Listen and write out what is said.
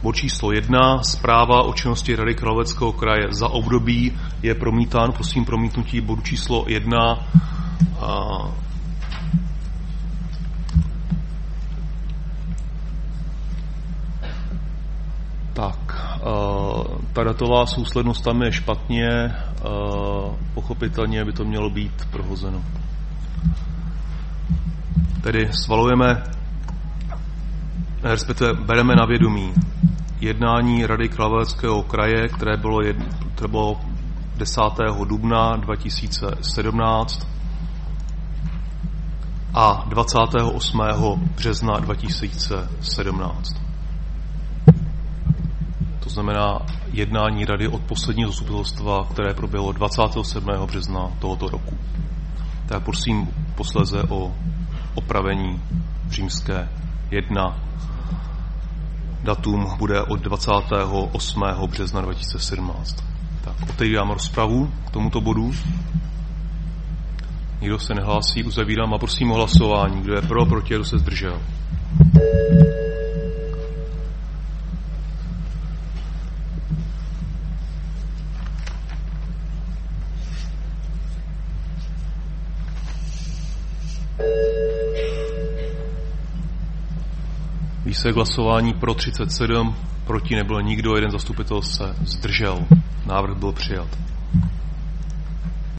Bod číslo 1, zpráva o činnosti Rady Královéhradeckého kraje za období je promítán. Prosím promítnutí bodu číslo 1. Ta datová souslednost tam je špatně, pochopitelně by to mělo být prohozeno. Tedy svalujeme, respektive bereme na vědomí jednání Rady Královéhradeckého kraje, které bylo 10. dubna 2017 a 28. března 2017. To znamená jednání Rady od posledního zastupitelstva, které proběhlo 27. března tohoto roku. Tak prosím posléze o opravení římské 1. Datum bude od 28. března 2017. Tak, otevírám rozpravu k tomuto bodu. Nikdo se nehlásí, uzavírám a prosím o hlasování. Kdo je pro, proti, kdo se zdržel. Výsledek hlasování pro 37, proti nebyl nikdo, jeden zastupitel se zdržel. Návrh byl přijat.